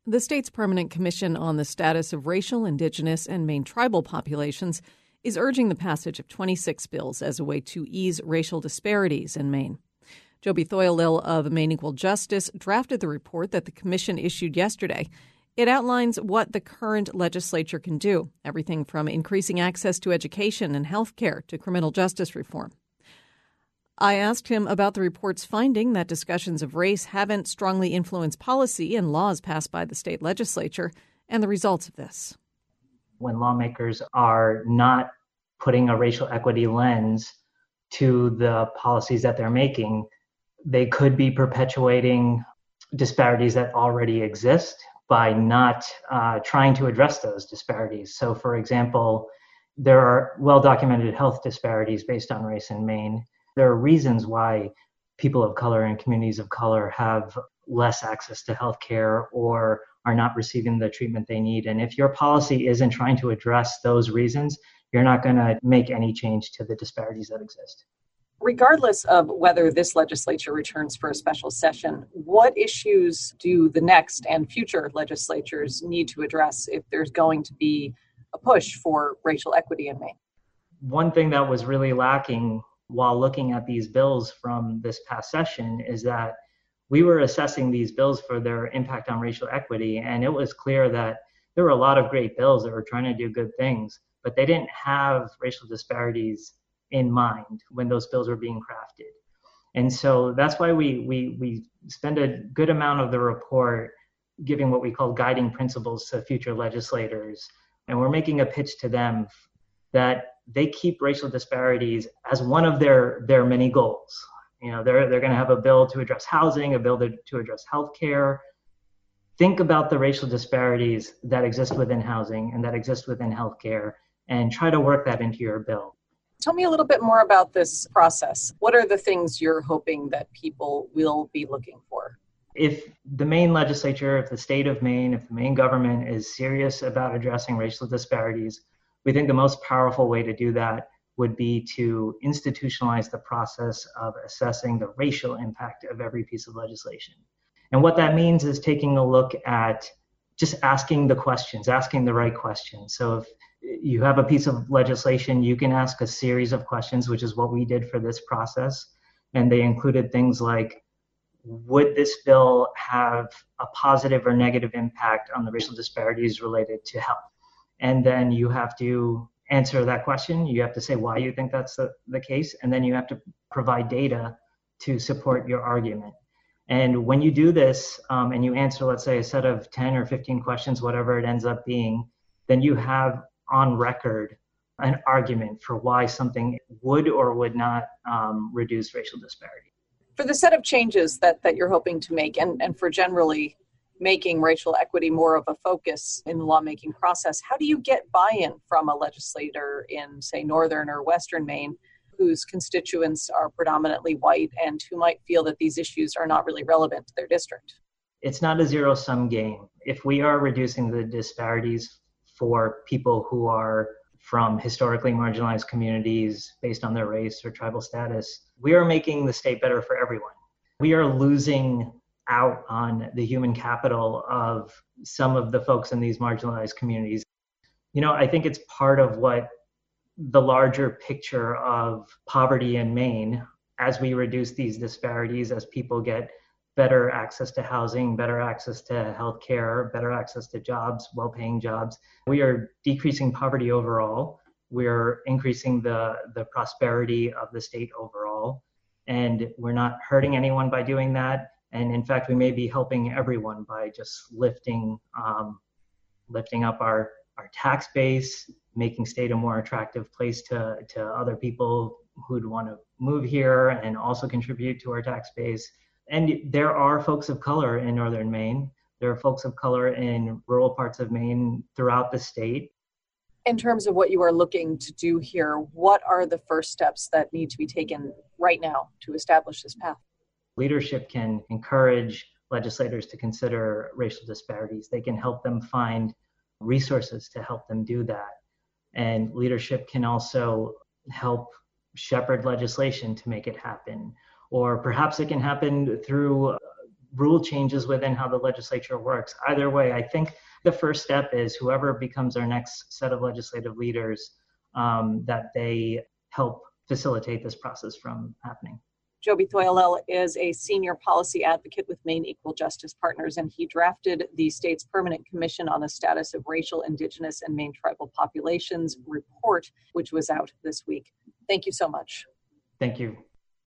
The state's Permanent Commission on the Status of Racial, Indigenous, and Maine tribal populations is urging the passage of 26 bills as a way to ease racial disparities in Maine. Joby Thoyalill of Maine Equal Justice drafted the report that the commission issued yesterday. It outlines what the current legislature can do, everything from increasing access to education and health care to criminal justice reform. I asked him about the report's finding that discussions of race haven't strongly influenced policy and laws passed by the state legislature, and the results of this. When lawmakers are not putting a racial equity lens to the policies that they're making, they could be perpetuating disparities that already exist by not trying to address those disparities. So, for example, there are well-documented health disparities based on race in Maine. There are reasons why people of color and communities of color have less access to health care or are not receiving the treatment they need. And if your policy isn't trying to address those reasons, you're not going to make any change to the disparities that exist. Regardless of whether this legislature returns for a special session, what issues do the next and future legislatures need to address if there's going to be a push for racial equity in Maine? One thing that was really lacking while looking at these bills from this past session is that we were assessing these bills for their impact on racial equity, and it was clear that there were a lot of great bills that were trying to do good things, but they didn't have racial disparities in mind when those bills were being crafted. And so that's why we spend a good amount of the report giving what we call guiding principles to future legislators, and we're making a pitch to them that they keep racial disparities as one of their many goals. You know, they're going to have a bill to address housing, a bill to address healthcare. Think about the racial disparities that exist within housing and that exist within healthcare, and try to work that into your bill. Tell me a little bit more about this process. What are the things you're hoping that people will be looking for? If the Maine legislature, if the state of Maine, if the Maine government is serious about addressing racial disparities, we think the most powerful way to do that would be to institutionalize the process of assessing the racial impact of every piece of legislation. And what that means is taking a look at just asking the questions, asking the right questions. So if you have a piece of legislation, you can ask a series of questions, which is what we did for this process. And they included things like, would this bill have a positive or negative impact on the racial disparities related to health? And then you have to answer that question. You have to say why you think that's the case. And then you have to provide data to support your argument. And when you do this and you answer, let's say, a set of 10 or 15 questions, whatever it ends up being, then you have on record an argument for why something would or would not reduce racial disparity. For the set of changes that you're hoping to make and for generally making racial equity more of a focus in the lawmaking process, how do you get buy-in from a legislator in, say, northern or western Maine whose constituents are predominantly white and who might feel that these issues are not really relevant to their district? It's not a zero-sum game. If we are reducing the disparities for people who are from historically marginalized communities based on their race or tribal status, we are making the state better for everyone. We are losing out on the human capital of some of the folks in these marginalized communities. You know, I think it's part of what the larger picture of poverty in Maine, as we reduce these disparities, as people get better access to housing, better access to healthcare, better access to jobs, well-paying jobs. We are decreasing poverty overall. We're increasing the prosperity of the state overall. And we're not hurting anyone by doing that. And in fact, we may be helping everyone by just lifting up our tax base, making state a more attractive place to other people who'd want to move here and also contribute to our tax base. And there are folks of color in northern Maine. There are folks of color in rural parts of Maine throughout the state. In terms of what you are looking to do here, what are the first steps that need to be taken right now to establish this path? Leadership can encourage legislators to consider racial disparities. They can help them find resources to help them do that. And leadership can also help shepherd legislation to make it happen. Or perhaps it can happen through rule changes within how the legislature works. Either way, I think the first step is whoever becomes our next set of legislative leaders, that they help facilitate this process from happening. Joby Thoyalel is a senior policy advocate with Maine Equal Justice Partners, and he drafted the state's Permanent Commission on the Status of Racial, Indigenous, and Maine Tribal Populations report, which was out this week. Thank you so much. Thank you.